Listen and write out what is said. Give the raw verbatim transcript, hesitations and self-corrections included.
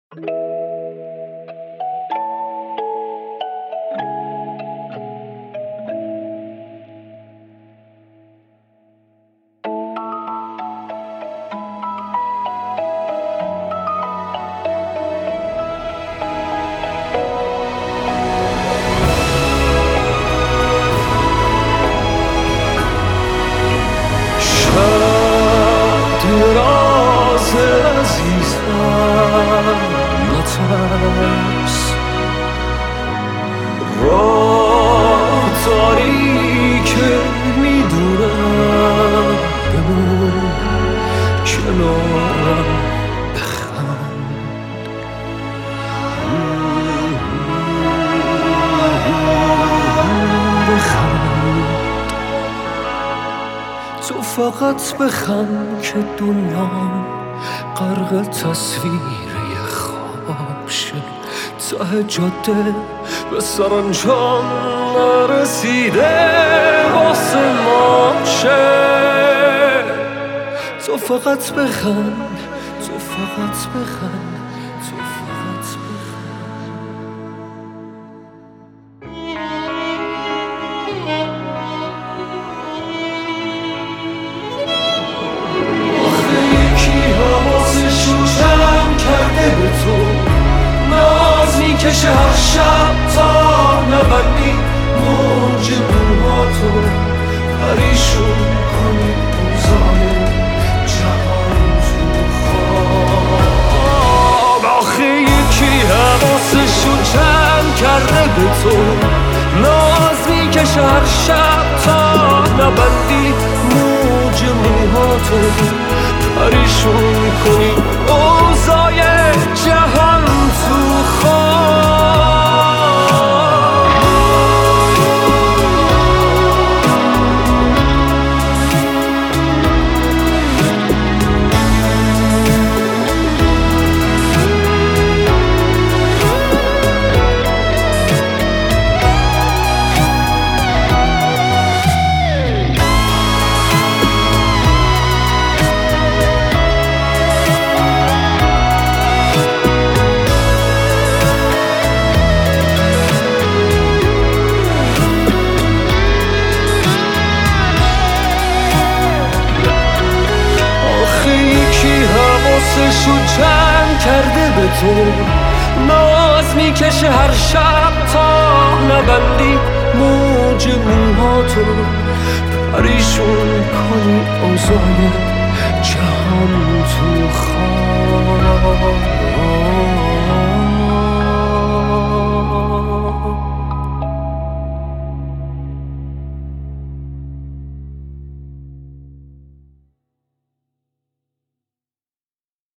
راز عزیزم نترس، راه تاریکه میدونم، بمون کنارم بخند. بخند تو فقط بخند که دنیام غرق تصویر یه خواب شه، ته جاده به سرانجام نرسیده واسه ما شه. تو فقط بخند، تو فقط بخند، تو فقط بخند. آخه یکی حواسشو جمع کرده به تو، ناز میکشه هر شب تا نبندی موج موهاتو، پریشون کنی اوضاع جهان تو خواب. آخه یکی حواسشو جمع کرده به تو، ناز میکشه هر شب تا نبندی موج موهاتو، پریشون کنی اوضاع جهان تو خواب. حواسشو جمع کرده به تو، ناز میکشه هر شب تا نبندی موج موهاتو، پریشون کنی اوضاع جهان تو خواب.